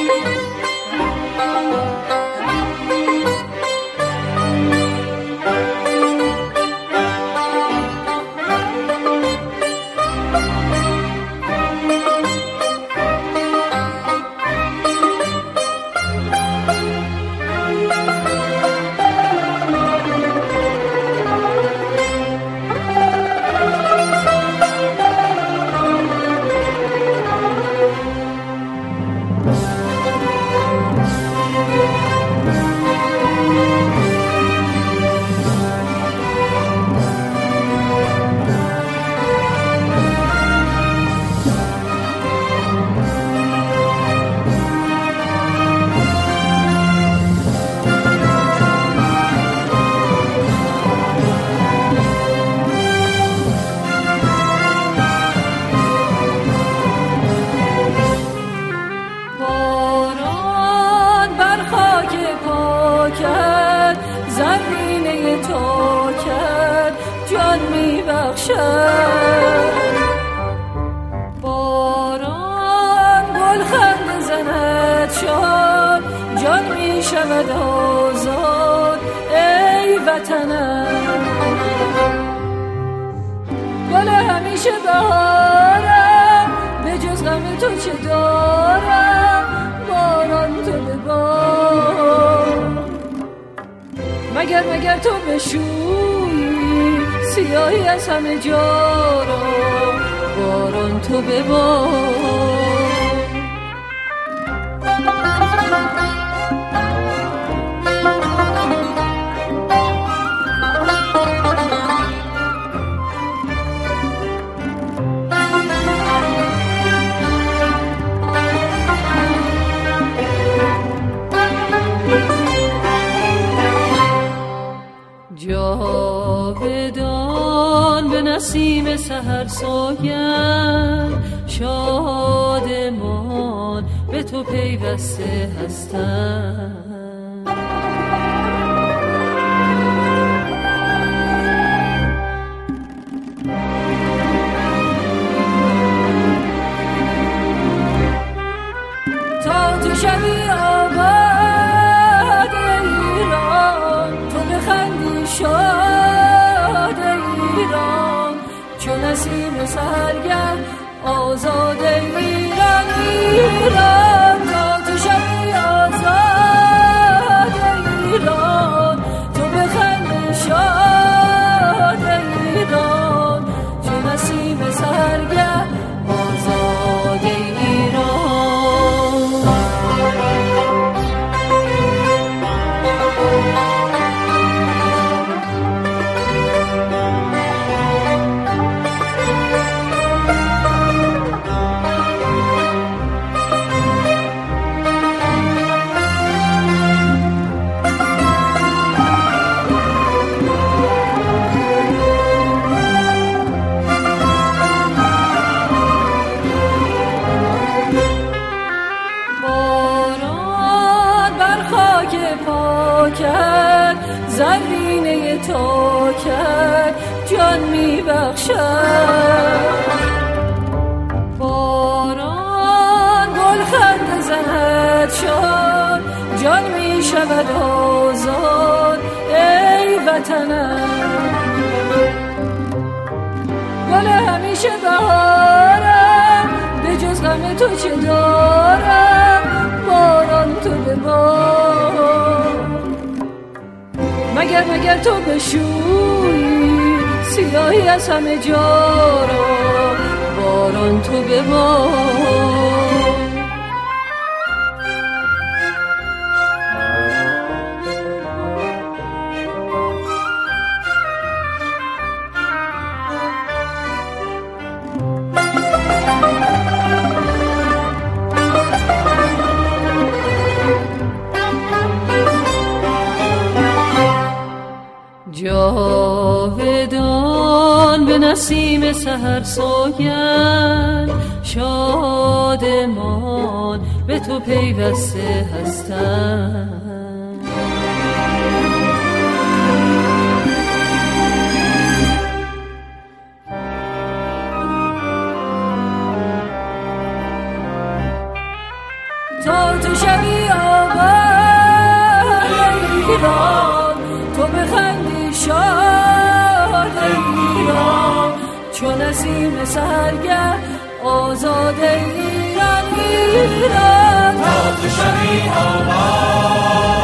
باران گل خنده زند شاد جان می شود آزاد ای وطنم گل همیشه بهارم به جز غم تو چه دارم باران تو ببار مگر تو بشویی سیاهی از همه جا را باران تو ببار جاودان به نسیم سحر سوگند شادمان به تو پیوسته هستم تا تو شوی آباد ایران تو بخندی شاد ایران چون نسیم سحرگه آزاد ایران ایران تا تو شوی آزاد ایران تو بخندی شاد ایران چون نسیم سحرگه آزاد ایران زمینه تو کرد جان می بخشد باران گل خنده زند شاد جان می شود آزاد ای وطنم گل همیشه بهارم به جز غم تو چه دارم باران تو ببار مگر تو بشویی سیاهی از همه جا را باران تو ببار جاودان به نسیم سحر سوگند شادمان به تو پیوسته هستم تا تو شوی آباد ایران، تو بخندی شاد ایران، چون نسیم سحرگه آزاد ایران ایران، تا تو شوی آباد